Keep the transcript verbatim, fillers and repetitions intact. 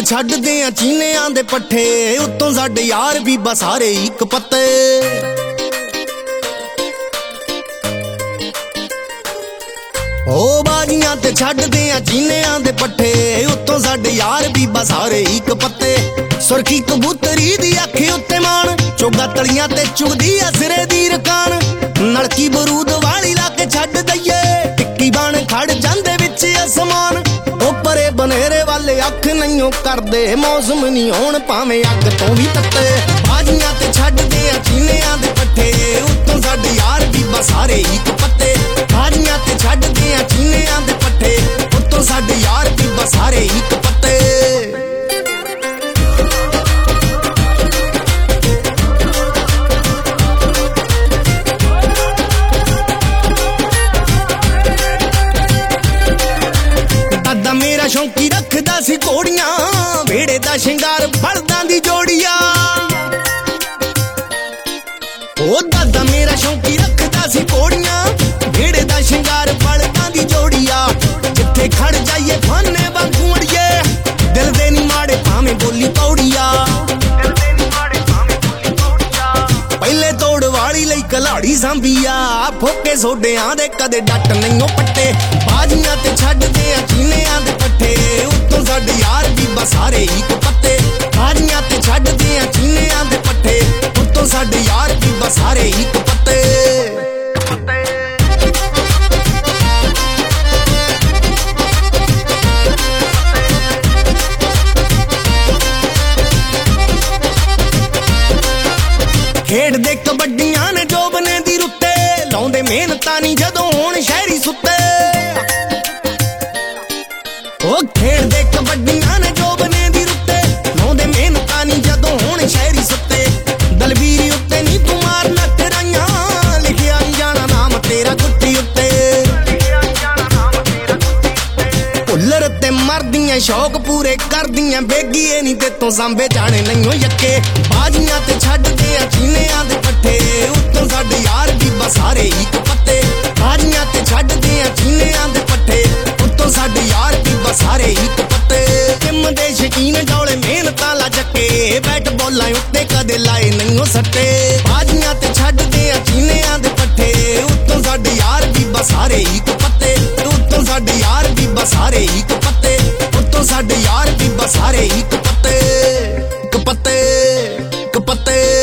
ਛੱਡਦੇ ਆ ਚੀਨਿਆਂ ਦੇ ਪੱਠੇ, ਉੱਤੋਂ ਸਾਡੇ ਯਾਰ ਬੀਬਾ ਸਾਰੇ ਇੱਕ ਪੱਤੇ। ਓ ਬਾਜੀਆਂ ਤੇ ਛੱਡਦੇ ਆ ਚੀਨਿਆਂ ਦੇ ਪੱਠੇ, ਉੱਤੋਂ ਸਾਡੇ ਯਾਰ ਬੀਬਾ ਸਾਰੇ ਇੱਕ ਪੱਤੇ। ਸੁਰਖੀ ਕਬੂਤਰੀ ਦੀ ਅੱਖ ਉੱਤੇ ਮਾਣ, ਚੋਗਾ ਤਲੀਆਂ ਤੇ ਚੁਗਦੀ ਆ ਸਿਰੇ ਦੀ ਰਕਾਨ। ਨਲਕੀ ਬਰੂਦ ਵਾਲੀ ਲਾ ਕੇ ਛੱਡ ਦਈਏ, ਟਿੱਕੀ ਬਣ ਖੜ ਜਾਂਦੇ ਵਿੱਚ ਅਸਮਾਨ। ਉਹ ਪਰੇ ਬਨੇਰੇ ਵਾਲੇ ਅੱਖ ਨਹੀਂਓ ਕਰਦੇ, ਮੌਸਮ ਨਹੀਂ ਹੋਣ ਭਾਵੇਂ ਅੱਗ ਤੋਂ ਵੀ ਤੱਤੇ। ਬਾਜੀਆਂ ਤੇ ਛੱਡਦੇ ਆ ਚੀਨਿਆਂ ਦੇ ਪੱਠੇ, ਉੱਤੋਂ ਸਾਡੇ ਯਾਰ ਬੀਬਾ ਸਾਰੇ ਇੱਕ ਪੱਤੇ। ਬਾਜੀਆਂ ਤੇ ਛੱਡਦੇ ਆ ਚੀਨਿਆਂ ਦੇ ਪੱਠੇ, ਉੱਤੋਂ ਸਾਡੇ ਯਾਰ ਬੀਬਾ ਸਾਰੇ ਇੱਕ ਪੱਤੇ। ਮੇਰਾ ਸ਼ੌਂਕੀ ਰੱਖਦਾ ਸੀ ਘੋੜੀਆਂ, ਵੇੜੇ ਦਾ ਸ਼ਿੰਗਾਰ ਬਲਦਾਂ ਦੀ ਜੋੜੀਆਂ। ਉਹ ਦਾਦਾ ਮੇਰਾ ਸ਼ੌਂਕੀ ਰੱਖਦਾ ਸੀ ਘੋੜੀਆਂ, ਵੇੜੇ ਦਾ ਸ਼ਿੰਗਾਰ ਬਲਦਾਂ ਦੀ ਜੋੜੀਆਂ। ਜਿੱਥੇ ਖੜ ਜਾਈਏ ਫਾਨੇ ਵਾਂਗੂ ਅੜੀਏ, ਦਿਲ ਦੇ ਨੀ ਮਾੜੇ ਭਾਵੇਂ ਬੋਲੀ ਪੌੜੀਆ। ਪਹਿਲੇ ਤੋੜ ਵਾਲੀ ਲਈ ਕਲਾੜੀ ਸਾਂਭੀਆ, ਫੋਕੇ ਸੋਡਿਆਂ ਦੇ ਕਦੇ ਡੱਟ ਨਹੀਂਓ ਪੱਟੇ। ਬਾਜੀਆਂ ਤੇ ਛੱਡਦੇ ਆ ਚੀਨਿਆਂ ਦੇ ਪੱਠੇ, ਉੱਤੋਂ ਸਾਡੇ ਯਾਰ ਬੀਬਾ ਸਾਰੇ ਇੱਕ ਪੱਤੇ। ਬਾਜੀਆਂ ਤੇ ਛੱਡਦੇ ਆ ਚੀਨਿਆਂ ਦੇ ਪੱਠੇ, ਉੱਤੋਂ ਸਾਡੇ ਯਾਰ ਬੀਬਾ ਸਾਰੇ ਇੱਕ ਪੱਤੇ। ਖੇਡਦੇ ਕਬੱਡੀਆਂ ਨੇ ਜੋਬਨੇ ਦੀ ਰੁੱਤੇ, ਲਾਉਂਦੇ ਮਿਹਨਤਾਂ ਨੀ ਜਦੋਂ ਹੋਣ ਸ਼ਹਿਰੀ ਸੁੱਤੇ। ਉਹ ਖੇਡਦੇ ਕਬੱਡੀਆਂ ਨੇ ਜੋਬਨੇ ਦੀ ਰੁੱਤੇ, ਲਾਉਂਦੇ ਮਿਹਨਤਾਂ ਨੀ ਜਦੋਂ ਹੋਣ ਸ਼ਹਿਰੀ ਸੁੱਤੇ। ਦਲਵੀਰੀ ਉੱਤੇ ਨੀ ਤੂੰ ਮਾਰ ਨਟਰਾਈਆਂ, ਲਿਖਿਆ ਨੀ ਜਾਣਾ ਨਾਮ ਤੇਰਾ ਗੁੱਟੀ ਉੱਤੇ। ਭੁੱਲਰ ਤੇ ਮਰਦੀਆਂ ਸ਼ੌਕ ਪੂਰੇ ਕਰਦੀਆਂ, ਬੇਗੀਏ ਨੀ ਤੇਤੋਂ ਸਾਂਭੇ ਜਾਣੇ ਨਹੀਂਓ ਯੱਕੇ। ਬਾਜੀਆਂ ਤੇ ਛੱਡਦੇ ਆ ਚੀਨਿਆਂ ਦੇ ਪੱਠੇ, ਉੱਤੋਂ ਸਾਡੇ ਯਾਰ ਬੀਬਾ ਸਾਰੇ ਇੱਕ ਪੱਤੇ। ਬਾਜੀਆਂ ਤੇ ਛੱਡਦੇ ਆ ਚੀਨਿਆਂ ਦੇ ਪੱਠੇ, ਉੱਤੋਂ ਸਾਡੇ ਯਾਰ ਬੀਬਾ ਸਾਰੇ ਇੱਕ ਪੱਤੇ। ਜਿੰਮ ਦੇ ਸ਼ਕੀਨ ਡੌਲੇ ਮਿਹਨਤਾਂ ਲਾ ਚੱਕੇ, ਬੈਟ ਬੋਲਾਂ ਉੱਤੇ ਕਦੇ ਲਾਏ ਨਹੀਂਓ ਸੱਟੇ। ਬਾਜੀਆਂ ਤੇ ਛੱਡਦੇ ਆ ਚੀਨਿਆਂ ਦੇ ਪੱਠੇ, ਉੱਤੋਂ ਸਾਡੇ ਯਾਰ ਬੀਬਾ ਸਾਰੇ ਇੱਕ ਪੱਤੇ। ਉੱਤੋਂ ਸਾਡੇ ਯਾਰ ਬੀਬਾ ਸਾਰੇ ਇੱਕ ਪੱਤੇ, ਉੱਤੋਂ ਸਾਡੇ ਯਾਰ ਬੀਬਾ ਸਾਰੇ ਇੱਕ ਪੱਤੇ। ਇੱਕ ਪੱਤੇ, ਇੱਕ ਪੱਤੇ।